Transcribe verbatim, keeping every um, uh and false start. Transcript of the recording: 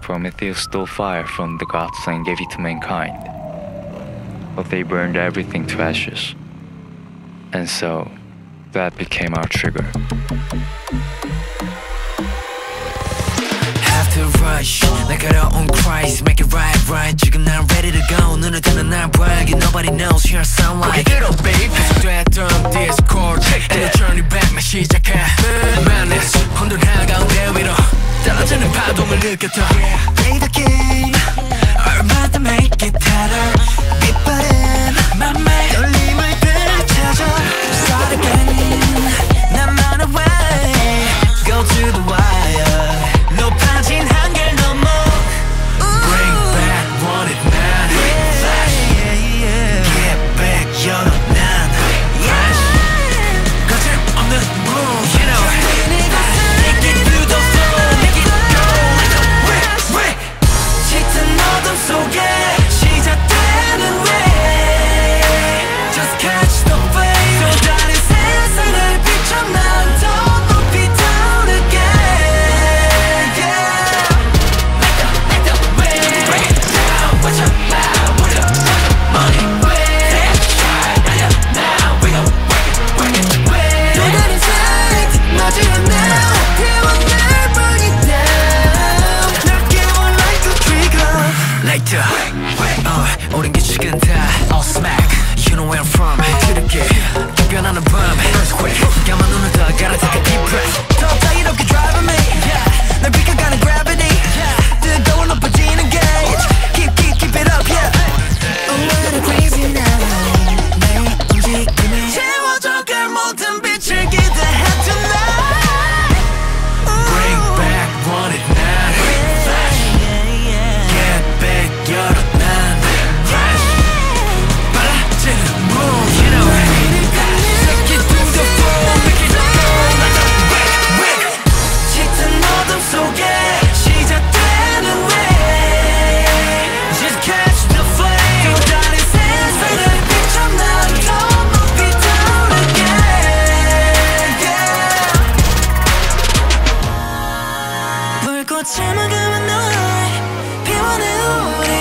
Prometheus stole fire from the gods and gave it to mankind, but they burned everything to ashes. And so, that became our trigger. Have to rush, like our own Christ, make it right, right. 지금 난 ready to go. 눈을 뜨는 날 brag, nobody knows here I sound like. Get up, babe. 됐던 Discord, and the journey back, 나 시작해. Madness, 혼돈한 가운데 위로 떨어지는 파동을 느꼈어. Play the game, 얼마나 make it harder. 빛바랜 맘에 떨림을 되찾아. Start again, 나만의 way, go to the wire. 높아진 한결 넘어. Bring back what it meant. Flash, get back your 난 fresh. 거침없는 move, you know. Take it to the floor, make it go like a brick, brick. 짙은 어둠 속에 시작되는 way. Just catch the flame. 또 다른 세상을 비춰 난 더 높이 down again. Yeah. Like the, like the wind. Break it down, watch out loud with the money. Take a shot, now, now we gon' work it, work it, work it. 또 다른 sight, 나지 않아. 태워낼 burn it down. 날 깨워 like a trigger. Like the, uh, 오랜 게 식은 다 all smack. You know where I'm from. 그렇게 변하는 밤 earthquake. 까만 눈을 떠 gotta take a deep breath. 더 자유롭게 driving me. Yeah. 날 비켜가는 gravity. Yeah. 뜨거운 높아지는 gauge. Keep keep keep it up. Yeah. Oh what a crazy night. 내 움직임에 채워져갈 모든 빛을 기대해 tonight. Bring back what it matters. Flash. Get back your 난 fresh. 빨라지는 move, you know. Take it to the floor, make it go like a brick, brick. 짙은 어둠 속에 시작되는 way. Just catch the flame. 또 다른 세상을 비춰 난 더 높이 down again. Yeah. 불꽃을 먹으면 널 피워내 우리